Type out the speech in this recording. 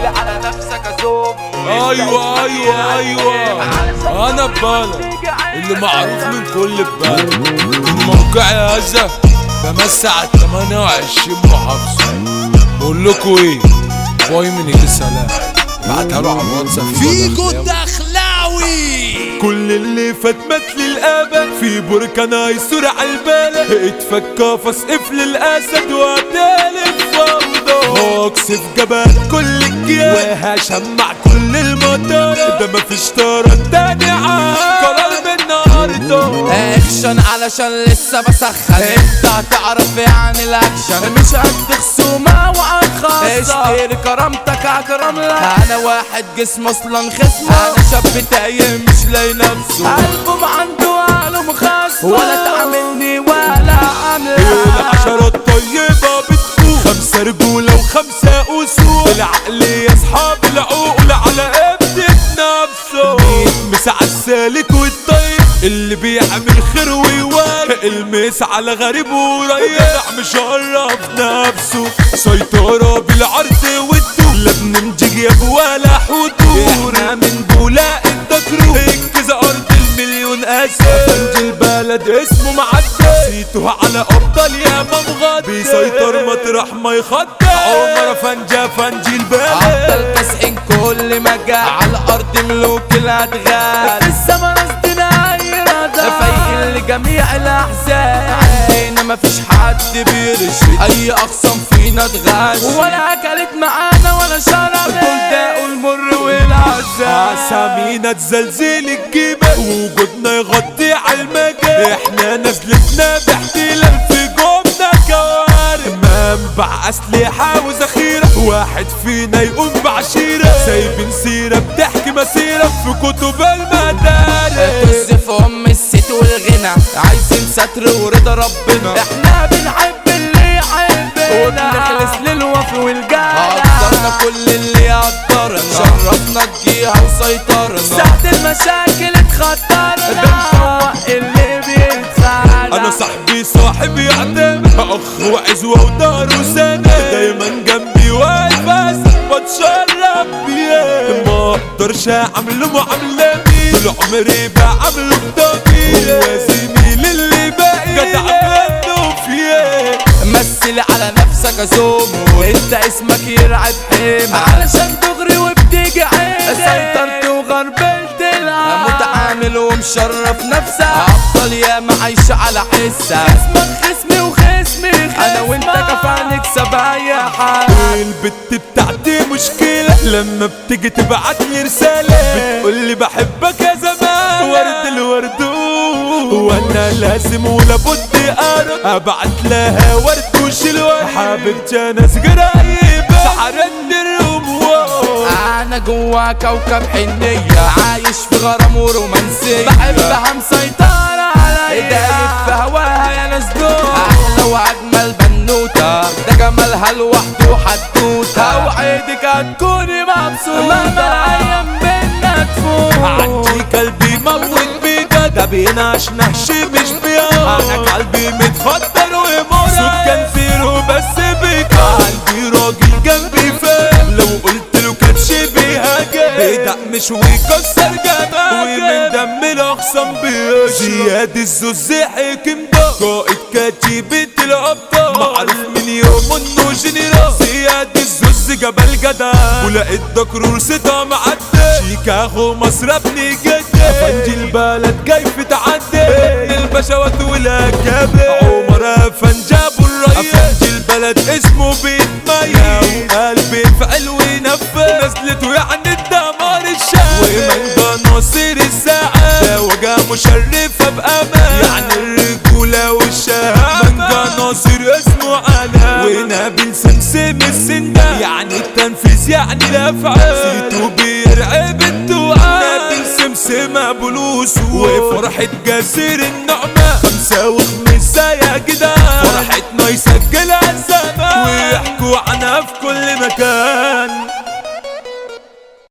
على نفسك ازوم. ايوه ايوه ايوه انا ببالك اللي معروف من كل ببالك. من موقعي هذا بمسي على 28 محافظة. بقول لكم ايه، باي من ايه سلام. بعتها له على الواتساب فيكو الدخلاوي. كل اللي فات مات للأبد في بركان هيسور عالبالة. اتفكى فاسقف للأسد وعتالف فوضى. هقصف جبل كل الجيال وهشمع كل المطارة. ده مفيش طارة تاني قرار من النهاردة. اكشن علشان لسه بسخن. انت هتعرف يعني الاكشن. مش قد خصومة وعن خاصة. اشتري كرامتك اكرم لك. انا واحد جسم اصلا خصمه. انا شاب تايه مش لاقي نفسه. قلبه عنده عقله مخصص. ولا تعاملني ولا عامله. العشرات طيبة بتقول 5 رجولة و5 أسود. العقل يا اصحاب العقول على ابنة نفسه. مس على السالك والطيب اللي بيعمل خير ويوالي. المس على غريب وريح مشرف نفسه. سيطرة بالعرض والدول. لا بنمجج يا ولا حدود. احنا من بولاق الدكرو. كذا ارض المليون اسد. فنج البلد اسمه معدي. سيته على ابطال يا ممغد. بيسيطر مطرح ما يخطى. عمر فنجة فنج البلد. ابطال كاسحين كل مجال. على الارض ملوك الادغال. في السما قصدنا اي رضا. فايقين لجميع الاحزان. عندنا مفيش حد بيرشد. اي اقسام فينا اتغش. ولا اكلت معانا ولا شربت. دول داقوا المر والعذاب. اسامينا تزلزل الجبال. وجودنا يغطي عالمجال. احنا نزلتنا باحتلال في جوبنا كوارث. منبع اسلحه وذخيره. واحد فينا يقوم بعشيره. سايبين سيره بتحكي مسيره في كتب المدارس. طز في ام الست والغنى. عايزين ستر ورضا ربنا. احنا بنحب اللي يحبنا. وبنخلص للوفي والجدع. قدرنا كل اللي يقدرنا. شرفنا الجيهة وسيطرنا. ساعة المشاكل اتخطرنا. بنفوق اللي بيتخانق. انا صاحبي صاحب يعتمد. اخ وعزوة ودار وسند. دايما جنبي واقف بس بتشرف بيه. ما اقدرش اعمله معاملتي. طول عمري بعمله بطاقي. هو زميل اللي باقي جدع منه فيه. مثل على نفسك ازوم. وانت اسمك يرعب حيمة. علشان تغري وبتيجي عيني. سيطرت وغربلت العالم. متعامل ومشرف نفسك. افضل ياما عايشة على حسك. اسمك خصمي وخصمي انا وانت كفا نكسب اي حاجة. البت بتاعتي مشكلة. لما بتيجي تبعتلي رسالة بتقولي بحبك يا زمان. ورد الورد وانا لازم ولابد ارد. ابعت لها ورد وشلوان. حبيبتي انا قريبة. سحرت الرموة. انا جوا كوكب حنية. عايش في غرام ورومانسية. بحبها مسيطرة عليا. دايب في هواها يا ناس دول. احلى واجمل بنوتة. ده جمالها لوحده حدوتة. اوعدك هتكوني مبسوطة. مهما الايام بينا تفوت. عندي قلبي موت بجد. ده بينعش نهش مش بيوت. انا قلبي متخدر ومرعب. سكان زيرو بس بك. عندي راجل جنبي فاهم. لو قلت له كاتش بيهاجم. بيدقمش ويكسر جمال. ومن دم الاخصام بيشرب. زياد الزوز حكم ده. قائد كتيبة الابطال. معروف من يوم انه جنرال. زياد الزوز جبل جدع. ولقيت دكرور ستة معدي. شيكاغو مصر ابني جدة. فنجي البلد جاي في تعدي. البشوات والاكابر. عمر فنجابو الرئيس. فنجي البلد اسمه بيتميز. قلبي فعل ونفذ. نزلته يعني الدمار الشام. ومن ناصر الساعة. ده وجه مشرفة بأمان. يعني الرجولة والشهامة. من ناصر اسمه أنا. ونبيل سمسم السنة. يعني التنفيذ يعني الأفعال. سيتو بيرعب التوعال. نبيل سمسم أبو لوسو. وفرحة جسر النعمة. 5 وخمسة يا جدعان. فرحتنا يسجلها الزمان. ويحكوا عنها في كل مكان.